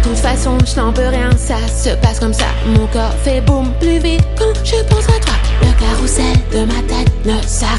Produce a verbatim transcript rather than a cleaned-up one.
toute façon, je n'en peux rien, ça se passe comme ça. Mon corps fait boum plus vite quand je pense à toi. Le carrousel de ma tête ne s'arrête